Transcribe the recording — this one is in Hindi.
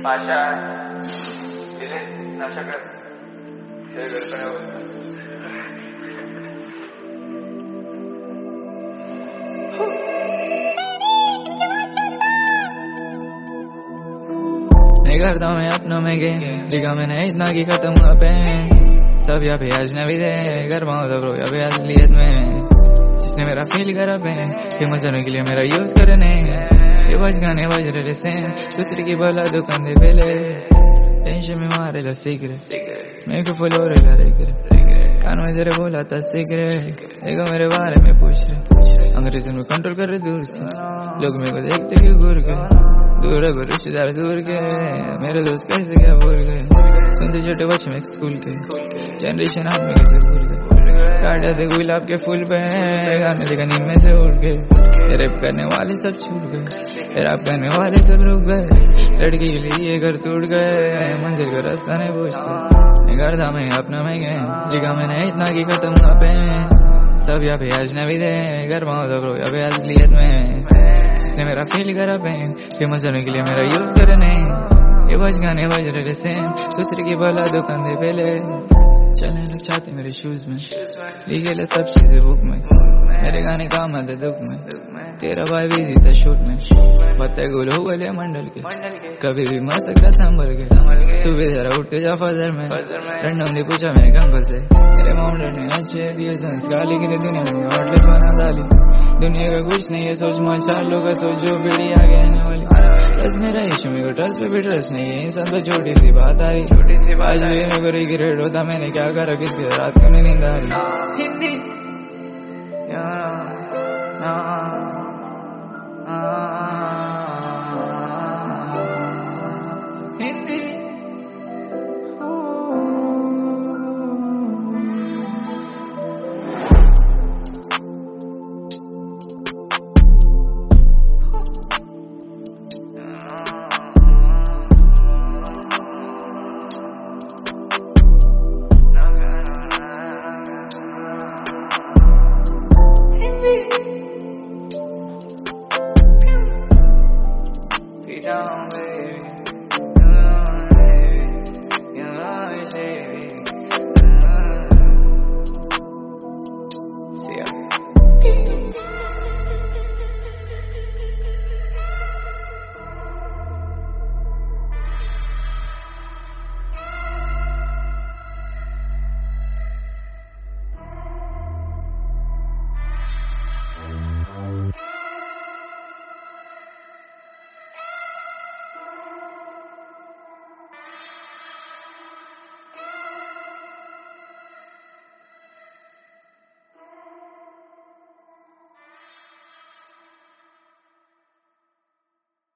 पाशा दिले नशा कर तेरे घर पे मैं करता हूँ अपनों में गेम दिखा मैंने इतना की खत्म हुआ पेन सब यहाँ पे अजनबी थे घर पाऊँ तो ब्रो यहाँ पे असलियत में जिसने मेरा फील करा पेन फेमस होने के लिए मेरा यूज करने ये बज गाने बज रहे सेम दूसरे की भला दुकान दे पहले टेंशन में मारे लो सिगरेट मेरे को फुल हो रहा रे कान में तेरे बोला था सिगरेट देखो मेरे बारे में पूछ रहे अंग्रेजों में कंट्रोल कर रहे दूर से लोग मेरे को देखते क्यों घूर के दूर है रिश्तेदार दूर के मेरे दोस्त कैसे क्या भूल गए सुनते छोटे बच्चे में स्कूल के जनरेशन हाथ में कैसे भूल गए काट जाते गुलाब के फूल पे गाने लेकर नींद में से उठ गए रैप करने वाले सब छूट गए रैप करने वाले सब रुक गए लड़की के लिए घर टूट गए मंजिल को रास्ता नहीं पूछते करता मैं अपना में गए जिगा मैंने इतना की खत्म हुआ पेन सब यहाँ पे अजनबी थे घर पाऊँ तो ब्रो यहाँ पे असलियत में जिसने मेरा फील करा पेन फेमस होने के लिए मेरा यूज करने ये बज गाने बज रहे सेम दूसरे की भला दुकान दे पहले चलने लोग चाहते मेरे शूज में लिखे ले सब चीजें बुक में मेरे गाने काम आते दुख में तेरा भाई बिजी था शूट में पत्ते गोल हो गए मंडल के कभी भी मर सकता था मर के सुबह जरा उठते जा फजर में रैंडम ने पूछा मेरे कंबल से मेरे माउंटेन ने अच्छे दिए संस्कार लेकिन दुनिया में हॉटलेस बना डाली दुनिया का कुछ नहीं है सोच मन चार लोग का सोच जो पीढ़ी आगे आने वाली बस मेरा इश्यू मेरे को ट्रस्ट पे भी ट्रस्ट नहीं है इंसान तो छोटी सी बात आ रही आज भी मेरे को रिग्रेट होता मैंने क्या करा किसके रात को नहीं नींद आ रही हिंदी हिंदी down, baby.